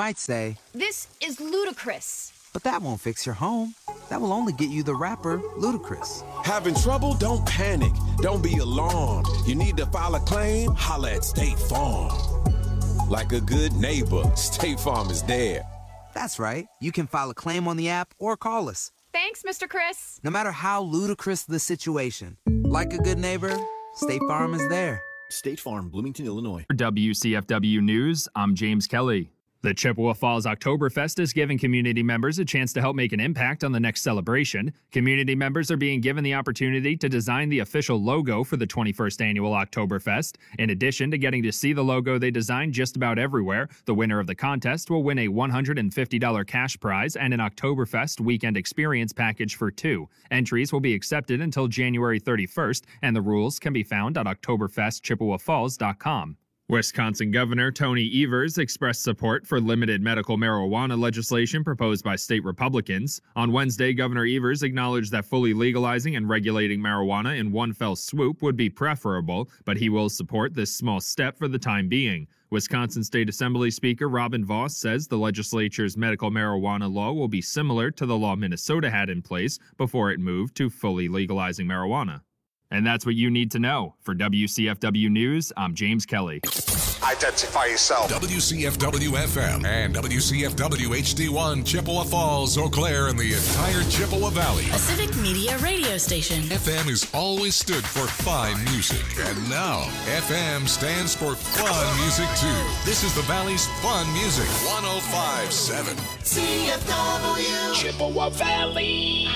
might say, "This is ludicrous." but that won't fix your home. That will only get you the rapper, Ludacris. Having trouble? Don't panic. Don't be alarmed. You need to file a claim? Holla at State Farm. Like a good neighbor, State Farm is there. That's right. You can file a claim on the app or call us. Thanks, Mr. Chris. No matter how ludicrous the situation, like a good neighbor, State Farm is there. State Farm, Bloomington, Illinois. For WCFW News, I'm James Kelly. The Chippewa Falls Oktoberfest is giving community members a chance to help make an impact on the next celebration. Community members are being given the opportunity to design the official logo for the 21st annual Oktoberfest. In addition to getting to see the logo they designed just about everywhere, the winner of the contest will win a $150 cash prize and an Oktoberfest weekend experience package for two. Entries will be accepted until January 31st, and the rules can be found at oktoberfestchippewafalls.com. Wisconsin Governor Tony Evers expressed support for limited medical marijuana legislation proposed by state Republicans. On Wednesday, Governor Evers acknowledged that fully legalizing and regulating marijuana in one fell swoop would be preferable, but he will support this small step for the time being. Wisconsin State Assembly Speaker Robin Vos says the legislature's medical marijuana law will be similar to the law Minnesota had in place before it moved to fully legalizing marijuana. And that's what you need to know. For WCFW News, I'm James Kelly. Identify yourself. WCFW-FM and WCFW-HD1, Chippewa Falls, Eau Claire, and the entire Chippewa Valley. A civic media radio station. FM has always stood for fine music. And now, FM stands for fun music, too. This is the Valley's fun music. 105.7. CFW. Chippewa Valley.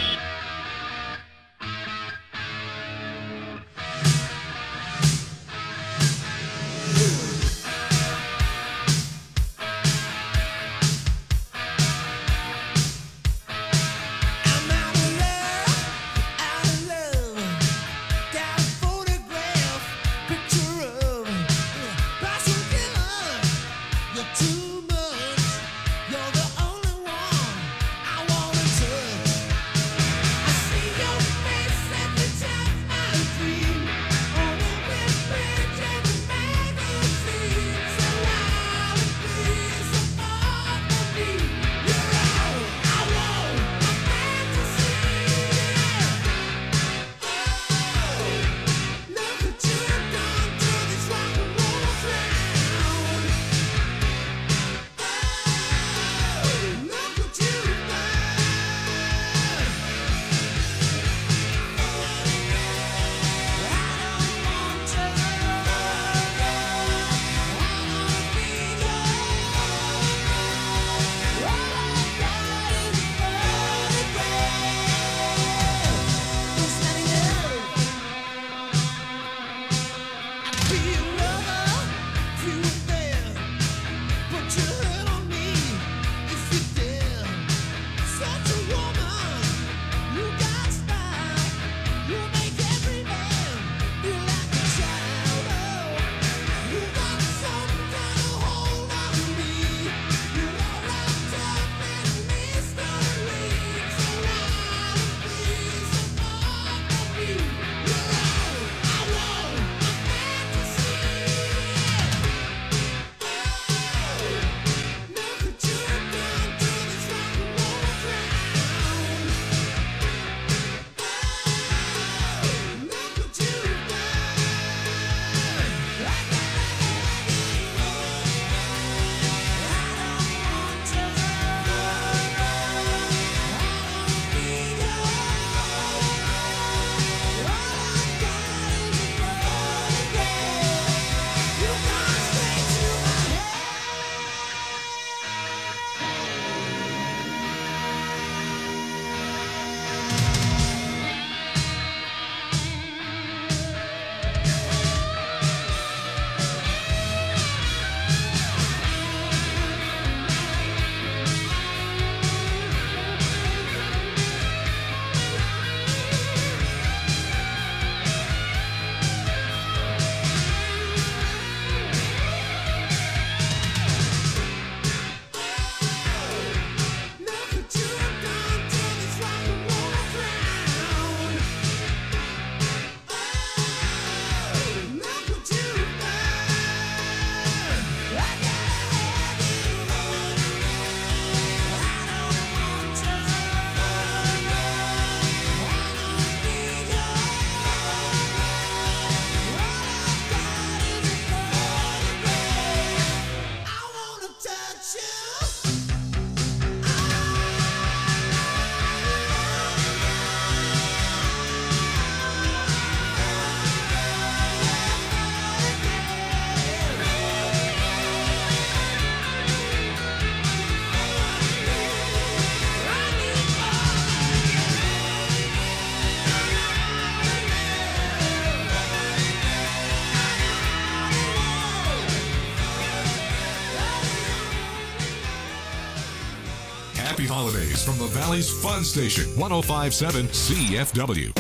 Happy holidays from the Valley's Fun Station, 105.7 CFW.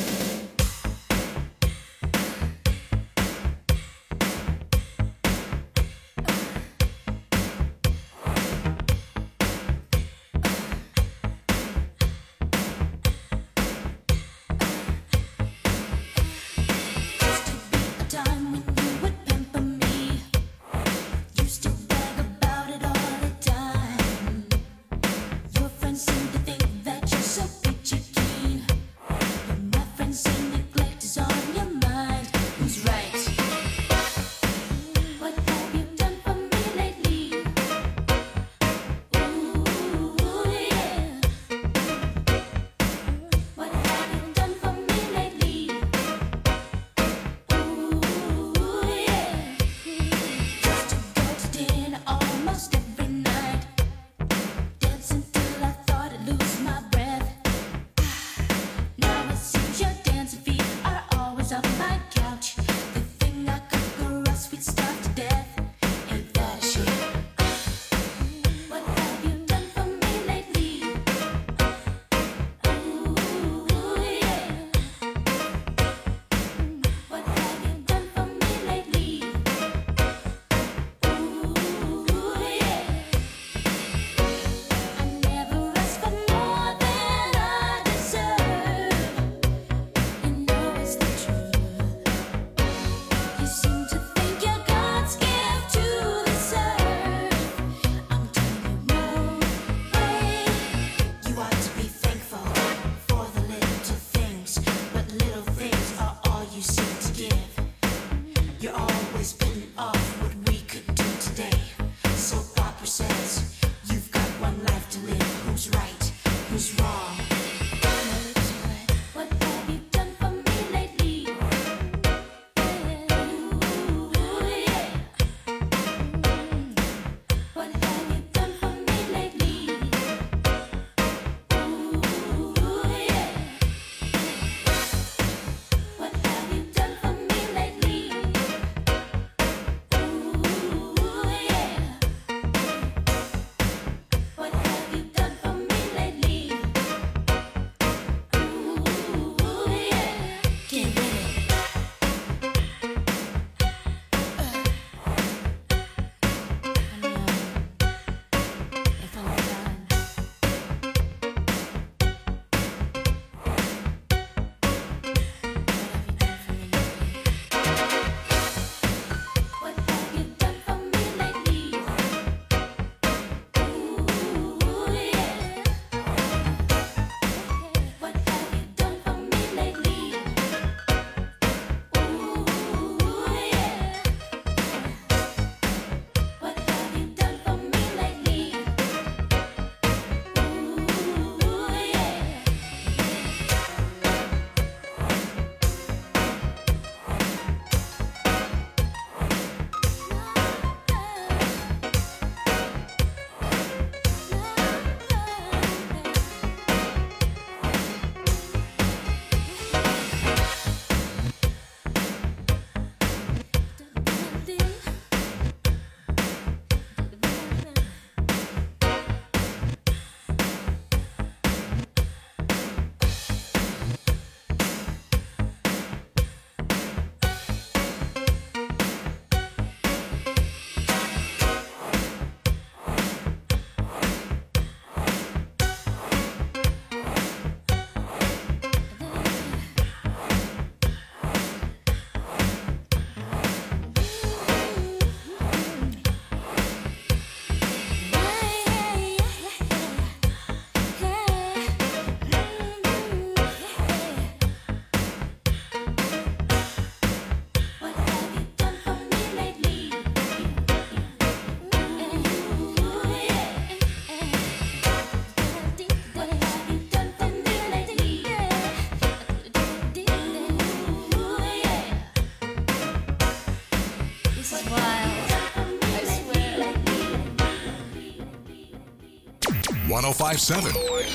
.105.7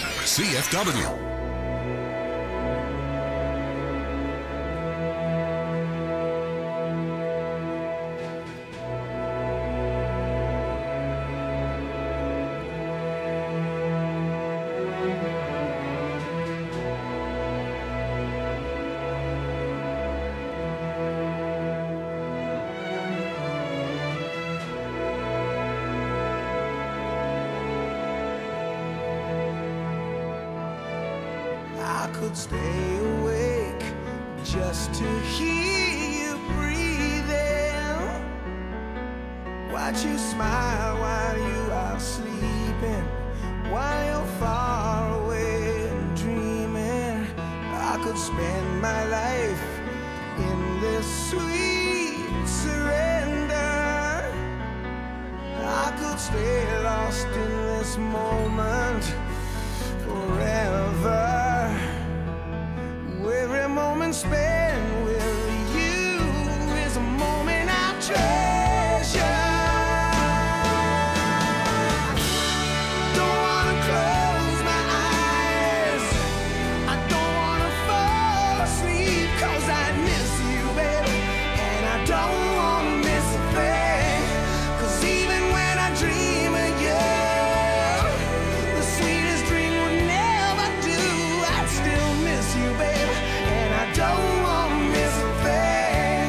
CFW. could stay awake just to hear you breathing. Watch you smile while you are sleeping, while you're far away and dreaming. I could spend my life in this sweet surrender. I could stay lost in this moment forever. Every moment spent with you is a moment I treasure. Don't wanna close my eyes, I don't wanna fall asleep, 'cause I miss you, baby, and I don't wanna miss a thing. 'Cause even when I dream of you, the sweetest dream would never do. I'd still miss you, baby, and I don't wanna miss a thing.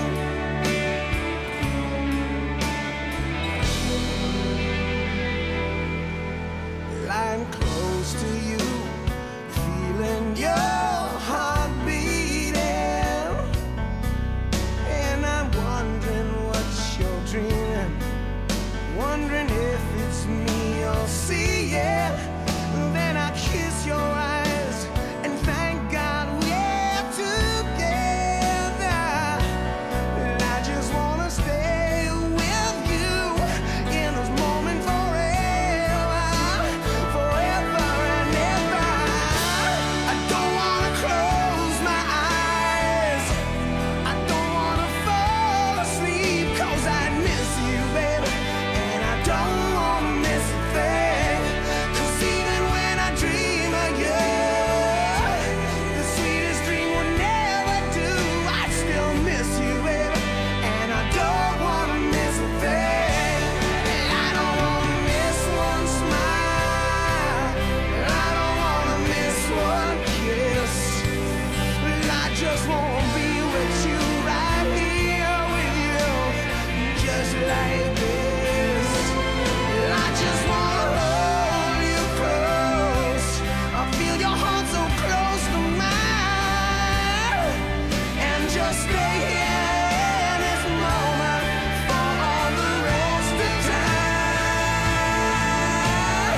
Lying close to you, feeling your heart beating, and I'm wondering what you're dreaming, wondering if it's me you're seeing. Then I kiss your eyes and thank God we're together. And I just wanna stay with you in this moment forever, forever and ever. I don't wanna close my eyes, I don't wanna fall asleep, 'cause I miss you, baby, and I don't wanna miss a thing. 'Cause even when I dream of you, the sweetest dream will never do. I still miss you, baby, and I don't wanna miss a thing. And I don't wanna miss one smile, and I don't wanna miss one kiss. I just wanna be with you, right here with you, just like this. I just wanna hold you close, I feel your heart so close to mine, and just stay here in this moment for all the rest of time.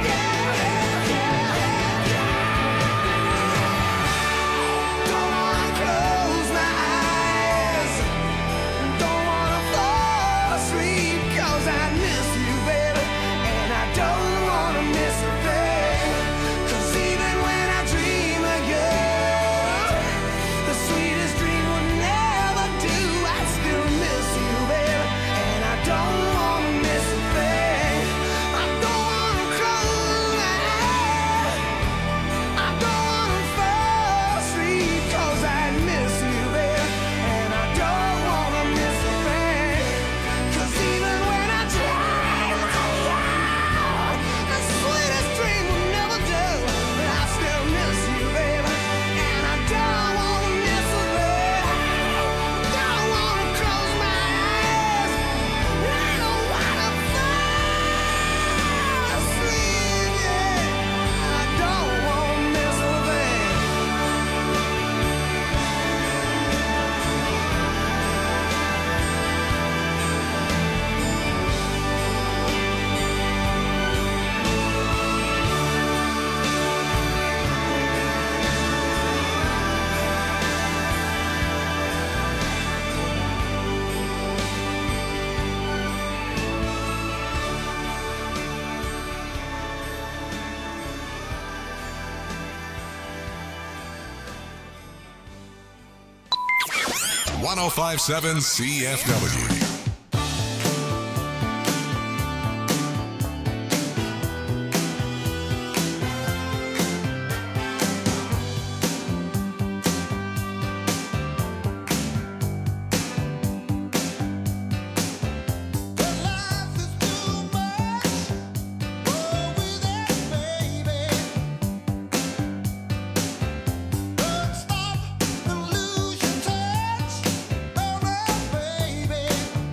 Don't wanna close my eyes, don't wanna fall asleep, 'cause I miss you, baby, and I don't wanna miss a thing. 'Cause even when I dream of you, the sweetest dream will never do. I still miss you, baby, and I don't wanna miss a thing. I don't wanna close my eyes, I don't wanna fall asleep, 'cause I miss you, baby, and I don't wanna miss a thing. 'Cause even when I dream of you, the sweetest dream will never do. But I still miss you, baby, and I don't wanna miss a thing. Don't wanna close my eyes, I don't wanna fall asleep, yeah. I don't wanna miss a thing. .1057 CFW. Stop and lose your touch, oh, baby.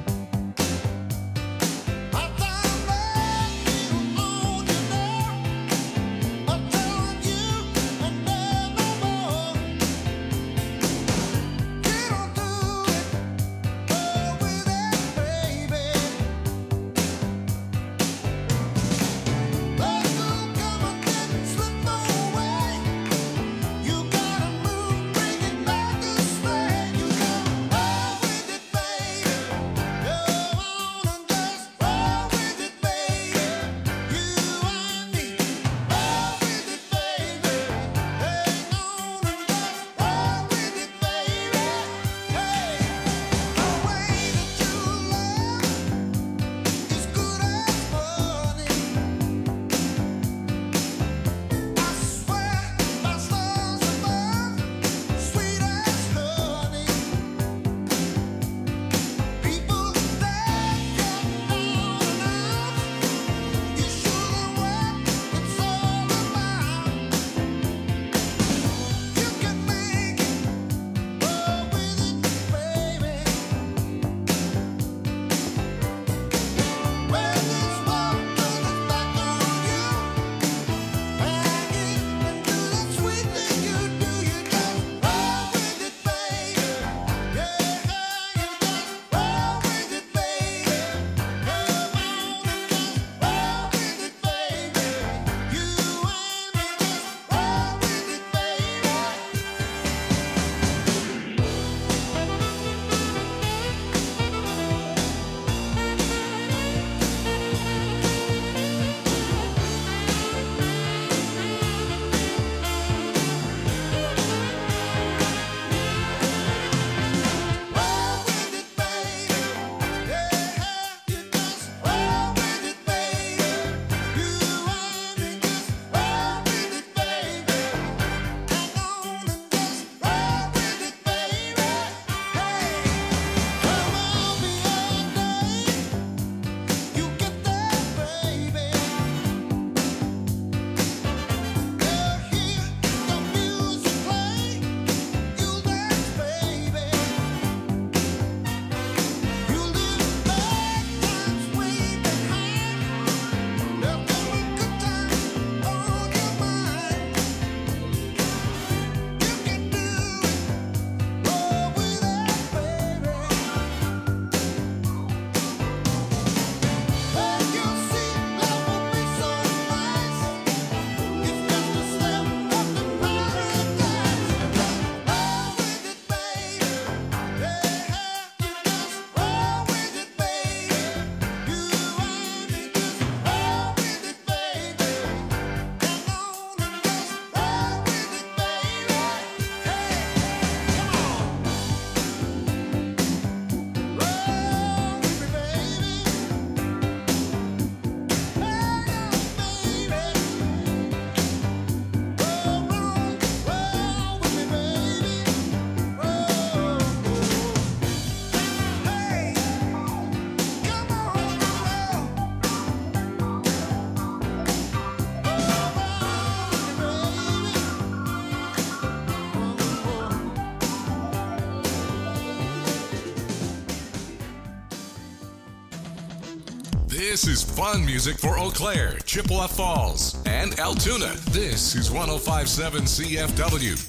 This is fun music for Eau Claire, Chippewa Falls, and Altoona. This is 105.7 CFW.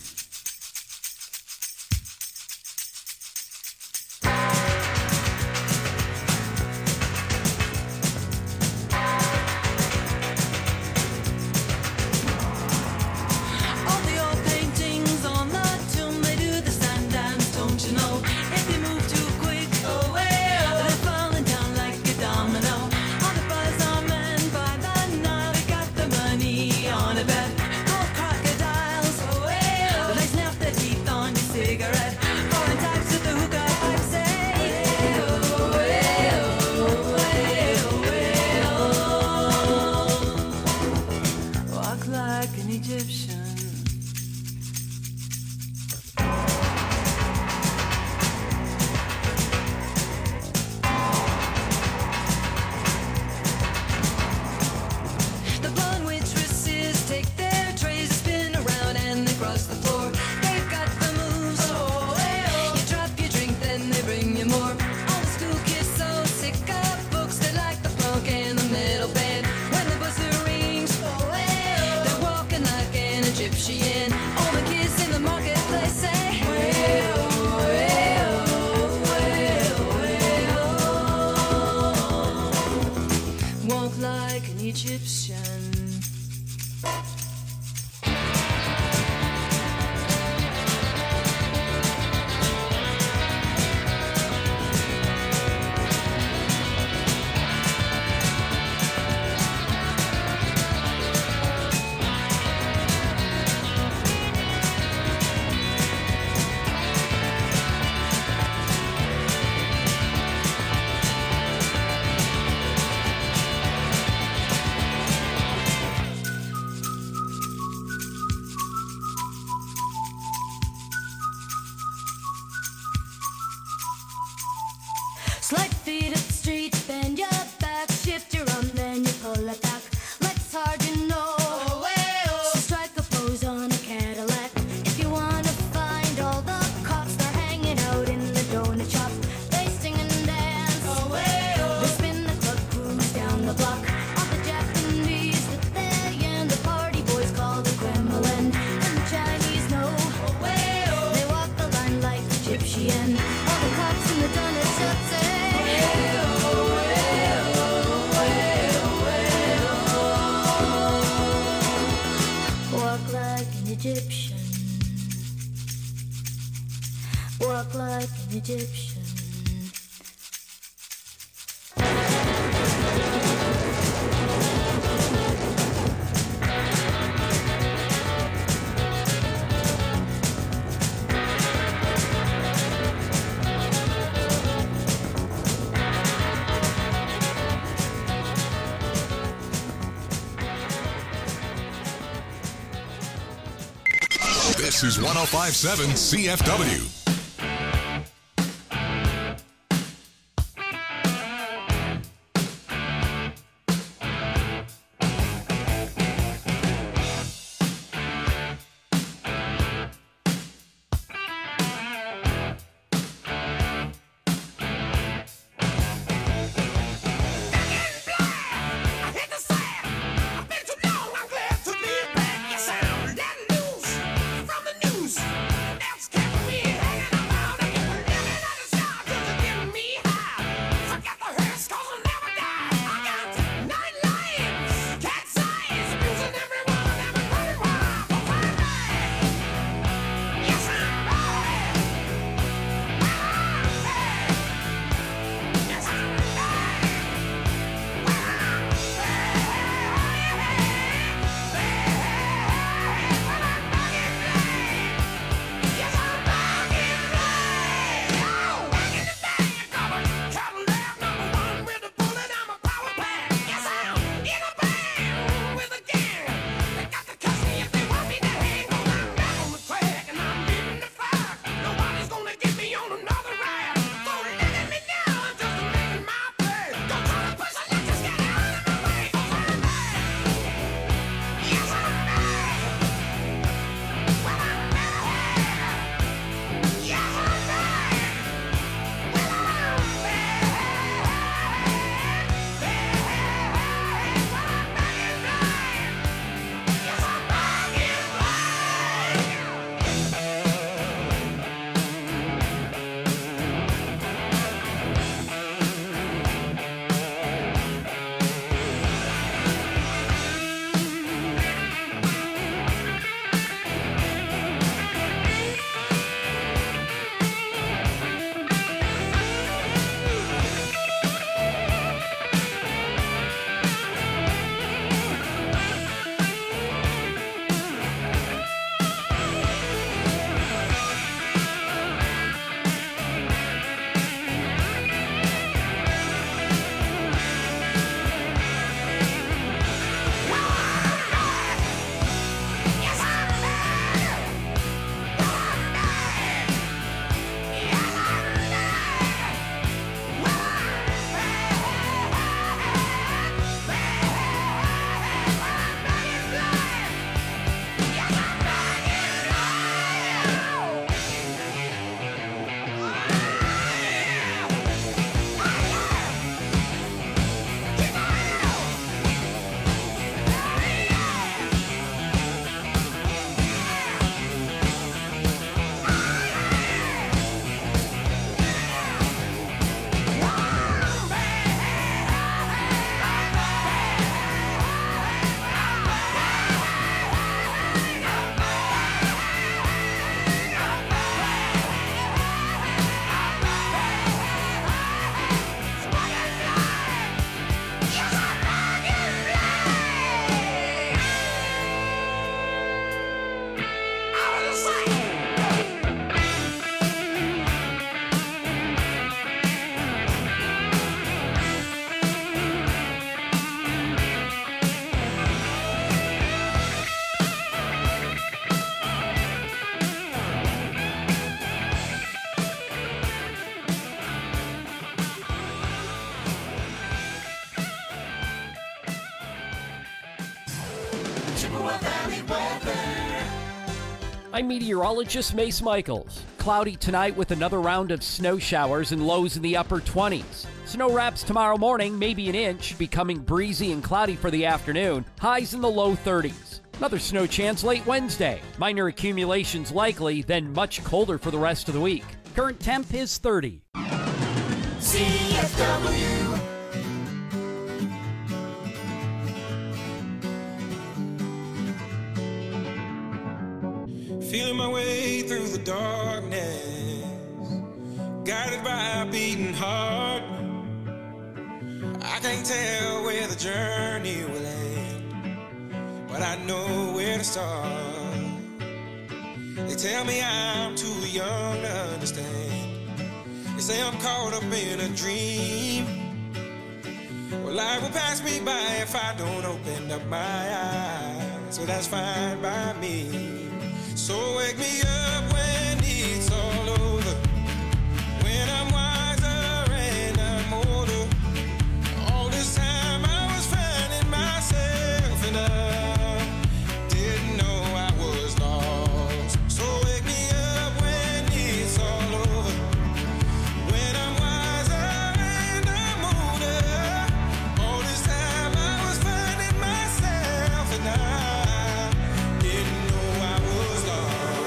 This is 105.7 CFW. That's kept me hanging Chippewa Valley weather. I'm meteorologist Mace Michaels. Cloudy tonight with another round of snow showers and lows in the upper 20s. Snow wraps tomorrow morning, maybe an inch, becoming breezy and cloudy for the afternoon. Highs in the low 30s. Another snow chance late Wednesday. Minor accumulations likely, then much colder for the rest of the week. Current temp is 30. CFW. Feeling my way through the darkness, guided by a beating heart. I can't tell where the journey will end, but I know where to start. They tell me I'm too young to understand. They say I'm caught up in a dream. Well, life will pass me by if I don't open up my eyes. So that's fine by me. So wake me up when it's all over, when I'm wiser and I'm older. All this time I was finding myself and I didn't know I was lost. So wake me up when it's all over, when I'm wiser and I'm older. All this time I was finding myself and I didn't know I was lost.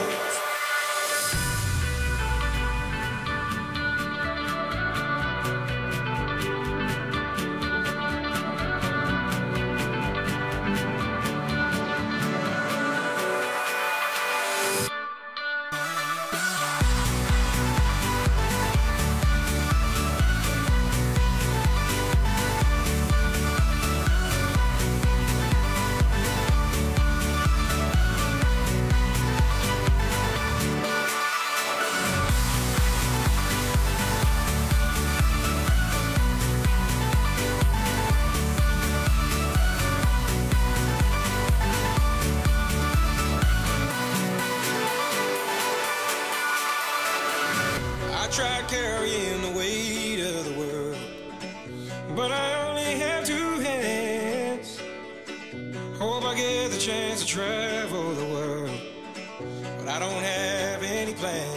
I tried carrying the weight of the world, but I only have two hands. Hope I get the chance to travel the world, but I don't have any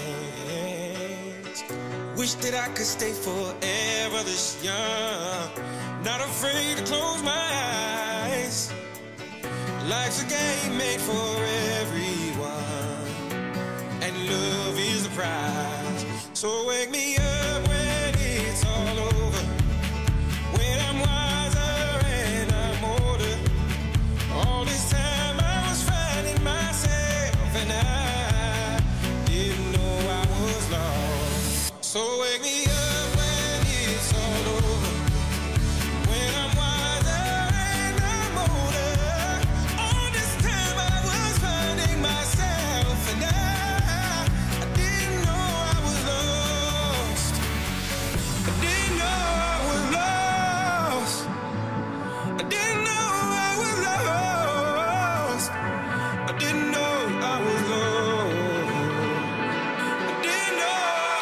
plans. Wish that I could stay forever this young, not afraid to close my eyes. Life's a game made for everyone, and love is the prize. So wake me up when it's all over, when I'm wiser and I'm older. All this time I was finding myself and I didn't know I was lost. So wake me up when it's all over, when I'm wiser and I'm older. All this time I was finding myself and I didn't know I was lost. I didn't know I was lost. I didn't know I was lost. I didn't know I was lost. I didn't know.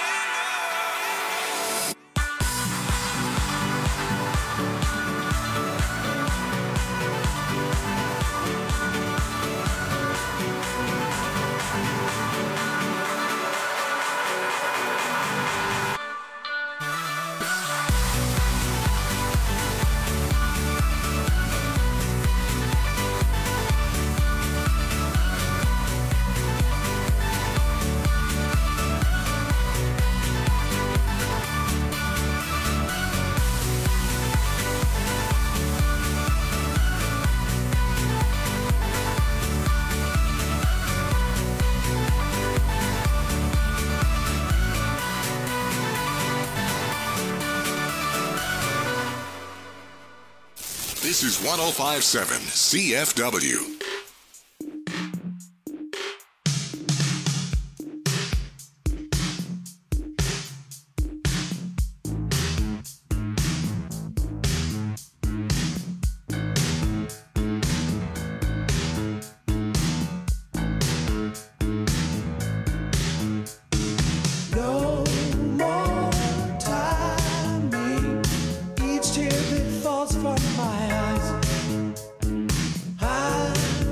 This is 105.7 CFW. No more timing. Each tear that falls from my eyes, I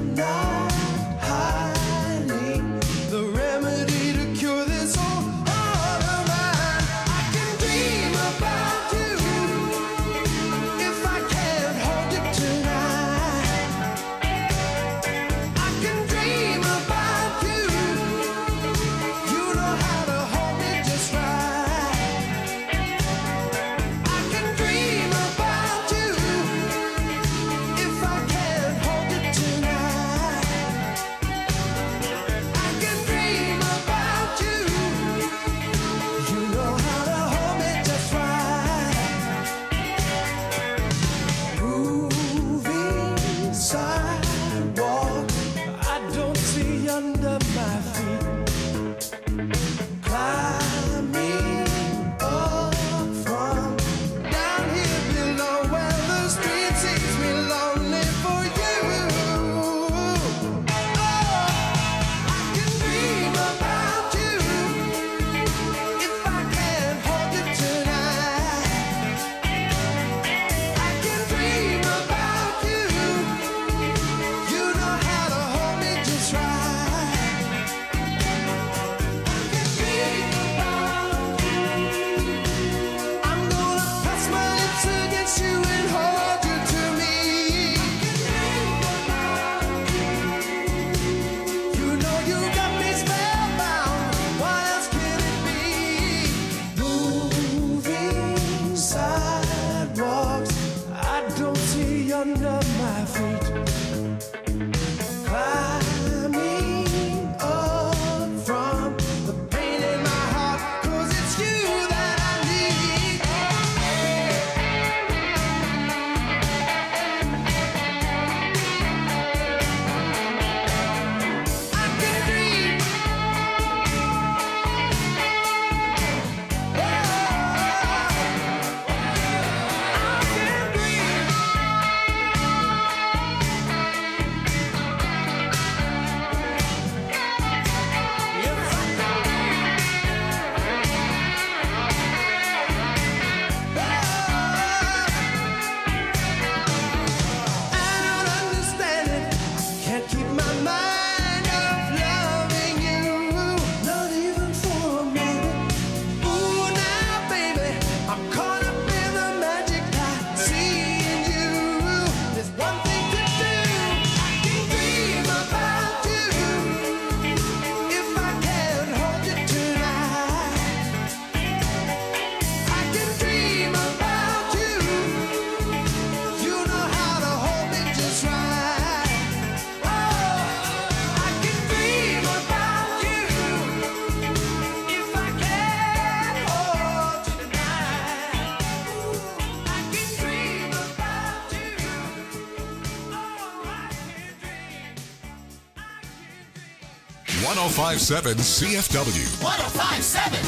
105.7 CFW. 105.7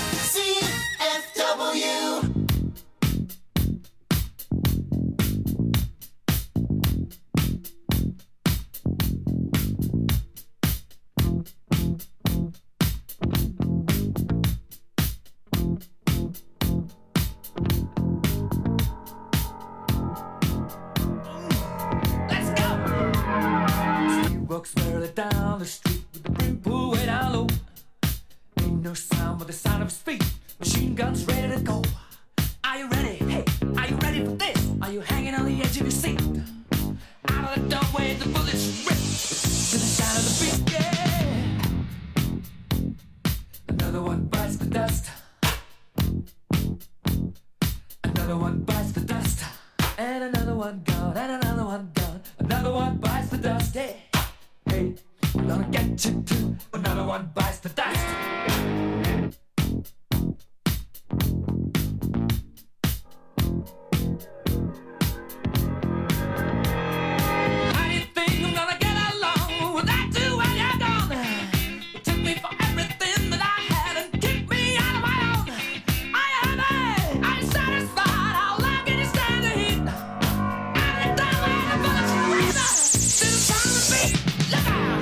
CFW. Walks merrily down the street with the brim pulled way down low. Ain't no sound but the sound of his feet. Machine guns ready to go. Are you ready? Hey, are you ready for this? Are you hanging on the edge of your seat? Out of the doorway, the bullets rip to the sound of the beat. Yeah. Another one bites the dust. Another one bites the dust. And another one gone. And another one gone. Another one bites the dust. Yeah. Hey, we're gonna get you too. Another one bites the dust. How do you think I'm gonna get along without you when you're gone? You took me for everything that I had and kicked me out of my own. Are you happy? Are you satisfied? How long can you stand the heat? Are you done with the bullets and razor? To the sound of the beat. Look out!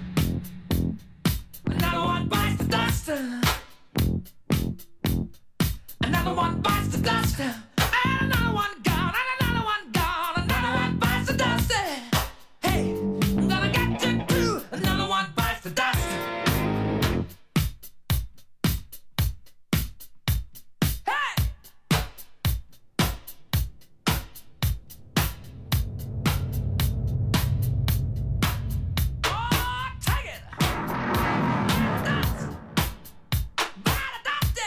Another one bites the dust. Another one bites the dust. And another one gone. And another one gone. Another one bites the dust. Hey, I'm gonna get you too. Another one bites the dust. Hey! Oh, take it! Dust! Bite the dust!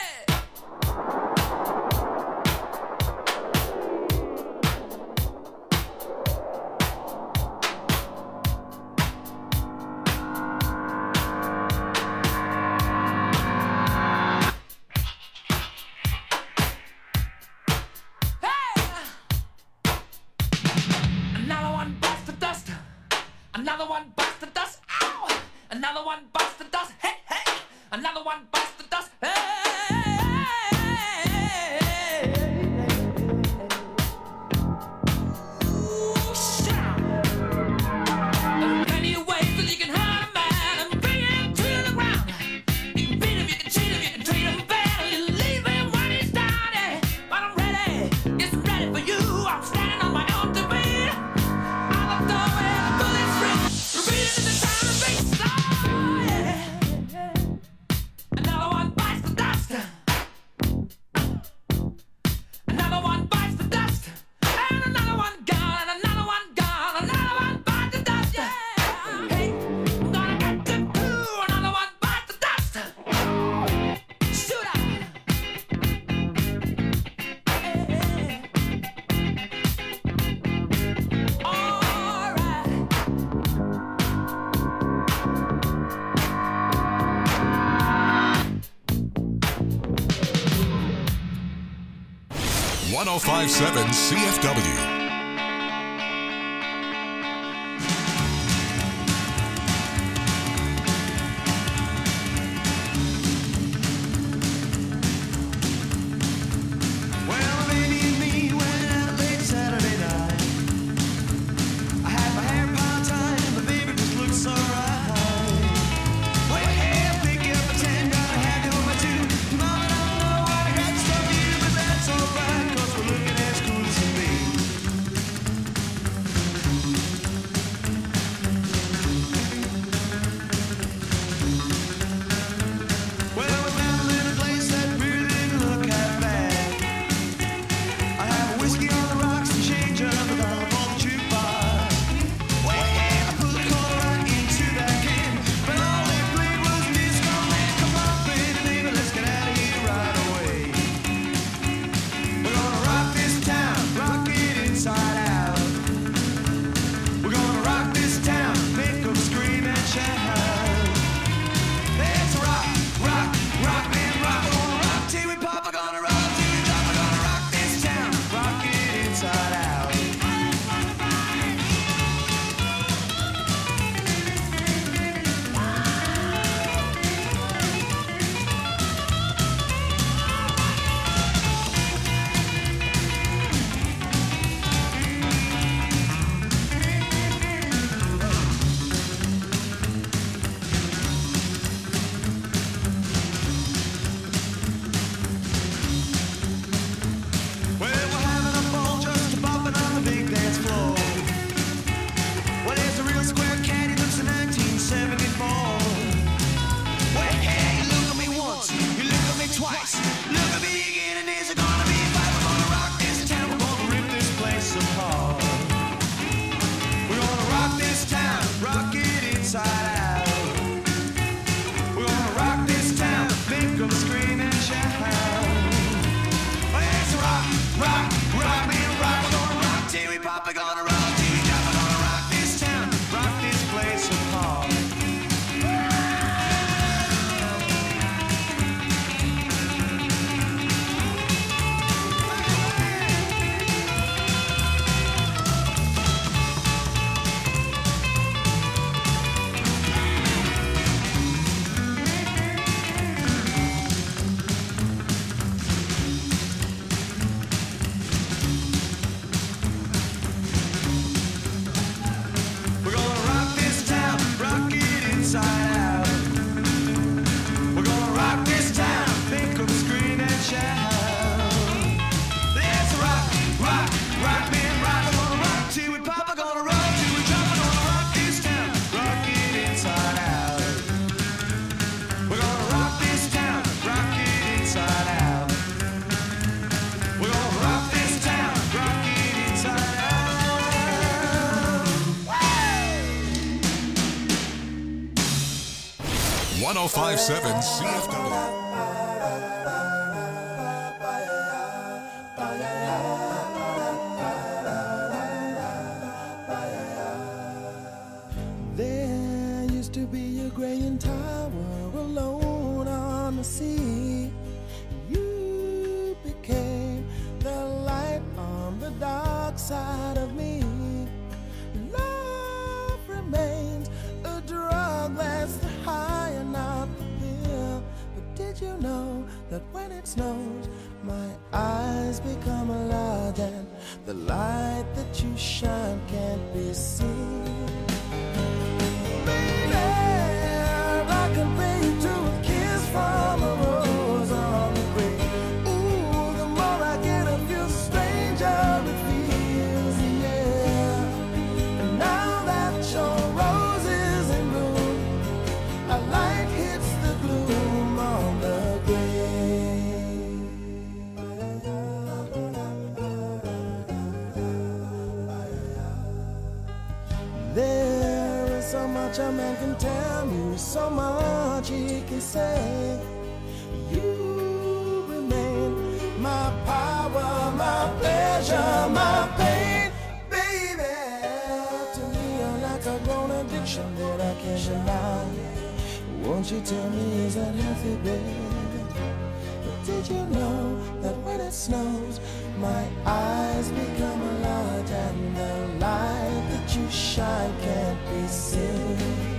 105.7 CFW. inside out. We're gonna rock this town, make them scream and shout. Let's rock, rock, rock me and rock. We're gonna rock till we pop, we're gonna rock till we drop. We're gonna rock this town, rock this place apart. .105.7 CFW. There used to be a graying tower alone on the sea. You became the light on the dark side of me. Love remains a drug that's the high and not the pill. But did you know that when it snows, my eyes become large and the light that you shine can't be seen? I can pay you to a kiss from a rose on the grave. Ooh, the more I get of you, the stranger it feels, yeah. And now that your rose is in bloom, a light hits the gloom on the grave. There is so much a man can tell you, so much he can say. You remain my power, my pleasure, my pain, baby. To me, you're like a grown addiction that I can't deny. Won't you tell me, is that healthy, baby? But did you know that when it snows, my eyes become large and the light that you shine can't be seen?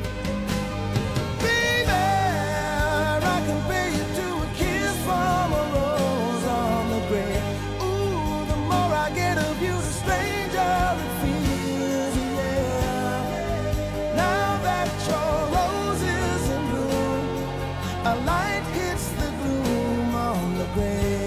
Baby, I can pay you to a kiss from a rose on the grave. Ooh, the more I get of you, the stranger it feels, yeah. Now that your rose is in bloom, a light hits the gloom on the grave.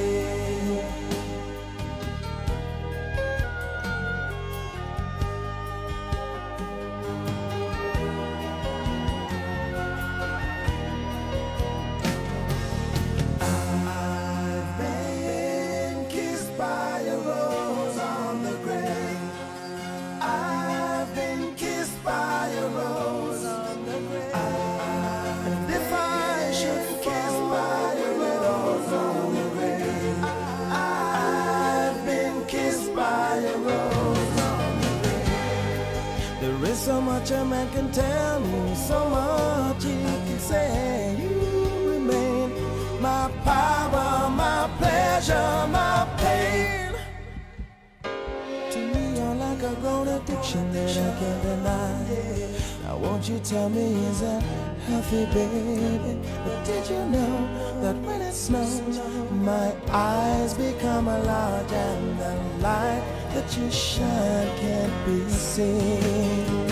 So much a man can tell me, so much he can say. You remain my power, my pleasure, my pain. To me, you're like a grown addiction that I can't deny. Now won't you tell me, is that healthy, baby? But did you know that when it snows, my eyes become large and the light that you shine can't be seen?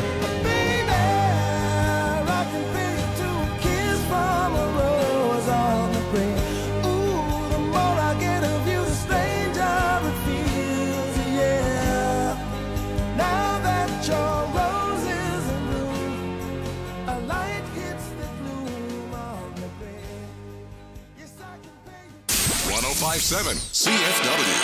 Your rose is in bloom, a light hits the gloom on the grave. Yes, I can pay you. 105.7 CFW.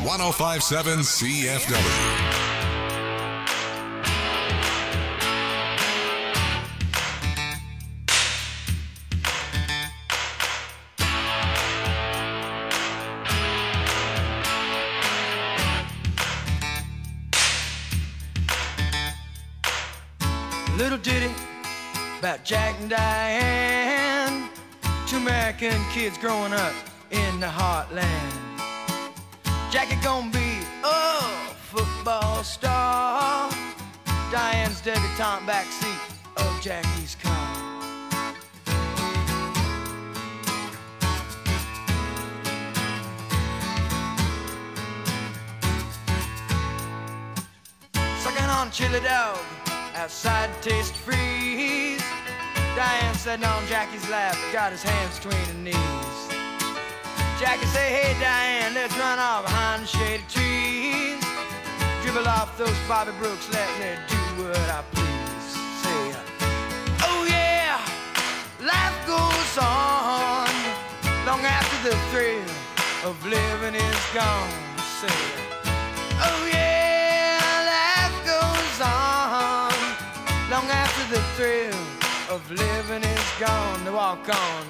105.7 CFW. Little ditty about Jack and Diane, two American kids growing up in the heartland. Jackie gonna be a football star, Diane's debutante backseat of Jackie's car. Sucking on chili dog outside taste freeze. Diane sitting on Jackie's lap, got his hands between her knees. Jackie say, hey Diane, let's run off behind the shady trees. Dribble off those Bobby Brooks, let me do what I please. Say, oh yeah, life goes on long after the thrill of living is gone. Say, oh yeah, life goes on long after the thrill of living is gone. To walk on.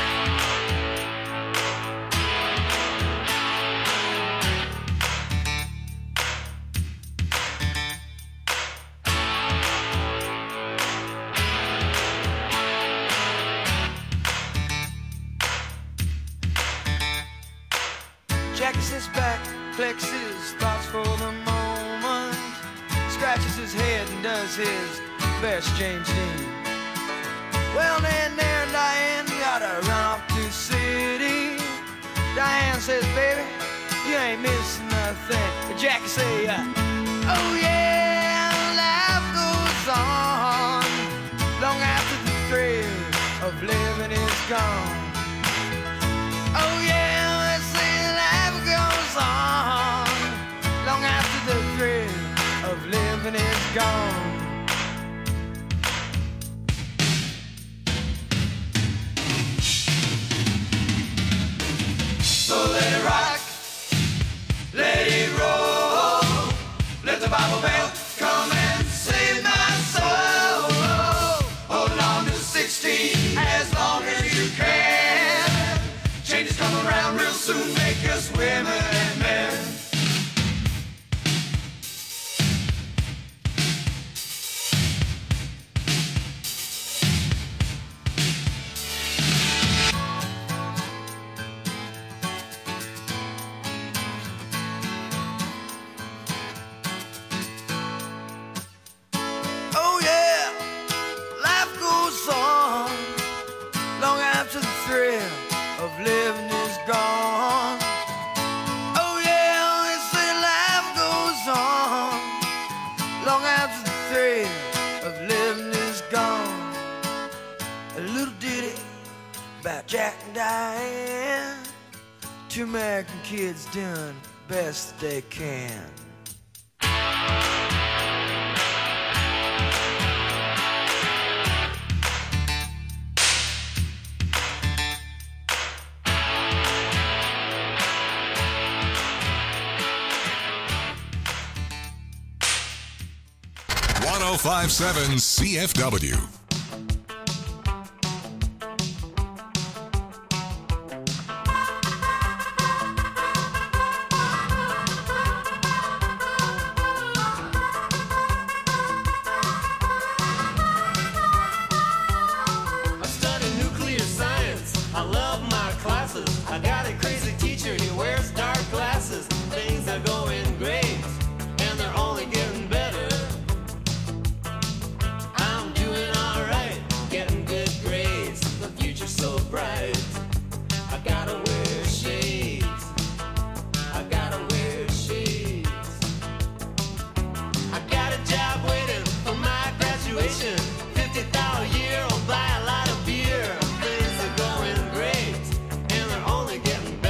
Jackie sits back, collects his thoughts for the moment, scratches his head and does his best James Dean. Well, then there, Diane, you gotta run off to the city. Diane says, baby, you ain't missing nothing. But Jackie say, oh yeah, life goes on long after the thrill of living is gone. Oh yeah, they say life goes on long after the thrill of living is gone. So let it rock, let it roll, let the Bible belt come and save my soul. Hold on to 16 as long as you can. Changes come around real soon, make us women and men. Living is gone. Oh yeah, they say life goes on long after the thrill of living is gone. A little ditty about Jack and Diane, two American kids doing best they can. .105.7 CFW. I study nuclear science. I love my classes. I got a crazy teacher. He wears dark glasses. Things are going great, and they're only getting better. So bright, I gotta wear shades. I gotta wear shades. I got a job waiting for my graduation. $50 a year, I'll buy a lot of beer. Things are going great, and they're only getting better.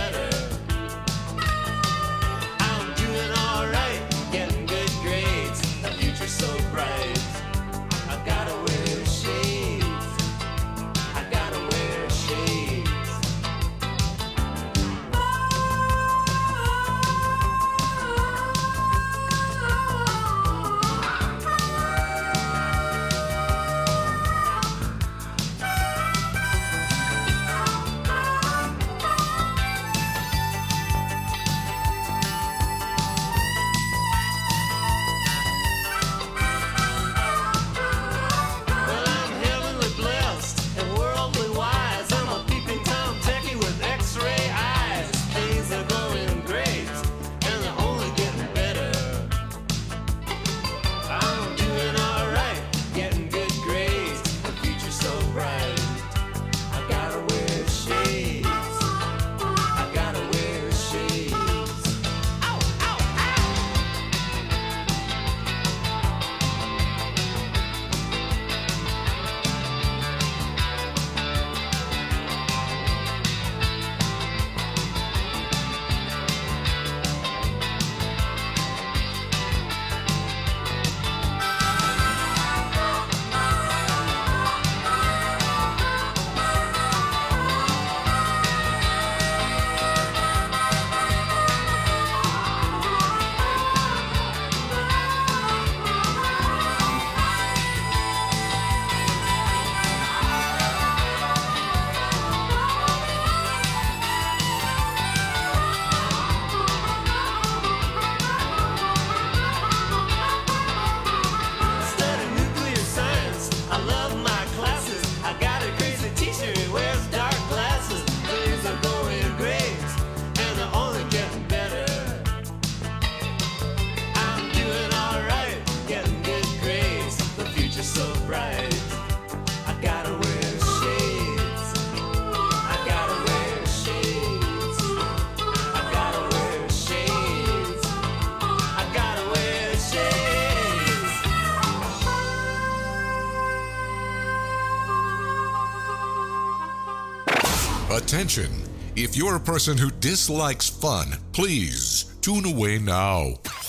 Attention! If you're a person who dislikes fun, please tune away now.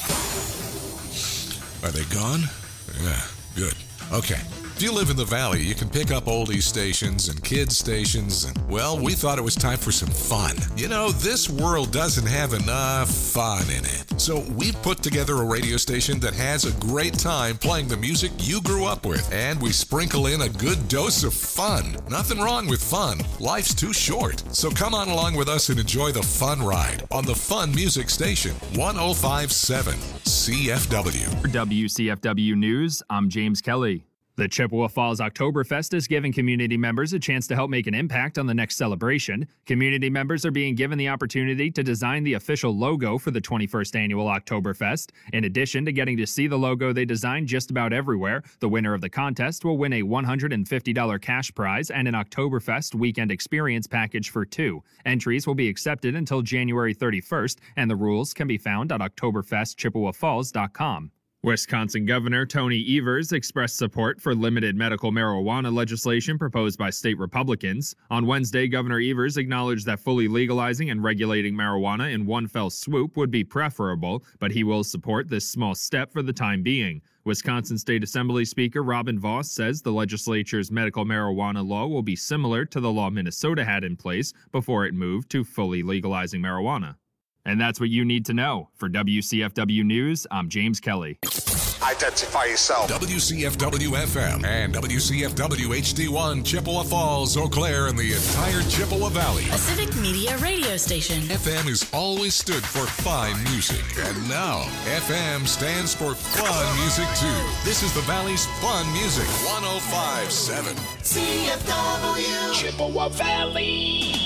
Are they gone? Yeah, good. Okay. If you live in the Valley, you can pick up oldies stations and kids stations, and, well, we thought it was time for some fun. You know, this world doesn't have enough fun in it. So we've put together a radio station that has a great time playing the music you grew up with, and we sprinkle in a good dose of fun. Nothing wrong with fun. Life's too short. So come on along with us and enjoy the fun ride on the Fun Music Station, 105.7 CFW. For WCFW News, I'm James Kelly. The Chippewa Falls Oktoberfest is giving community members a chance to help make an impact on the next celebration. Community members are being given the opportunity to design the official logo for the 21st annual Oktoberfest. In addition to getting to see the logo they designed just about everywhere, the winner of the contest will win a $150 cash prize and an Oktoberfest weekend experience package for two. Entries will be accepted until January 31st, and the rules can be found at oktoberfestchippewafalls.com. Wisconsin Governor Tony Evers expressed support for limited medical marijuana legislation proposed by state Republicans. On Wednesday, Governor Evers acknowledged that fully legalizing and regulating marijuana in one fell swoop would be preferable, but he will support this small step for the time being. Wisconsin State Assembly Speaker Robin Vos says the legislature's medical marijuana law will be similar to the law Minnesota had in place before it moved to fully legalizing marijuana. And that's what you need to know. For WCFW News, I'm James Kelly. Identify yourself. WCFW-FM and WCFW-HD1, Chippewa Falls, Eau Claire, and the entire Chippewa Valley. A civic media radio station. FM has always stood for fine music. And now, FM stands for fun music, too. This is the Valley's Fun Music, 105.7 CFW Chippewa Valley.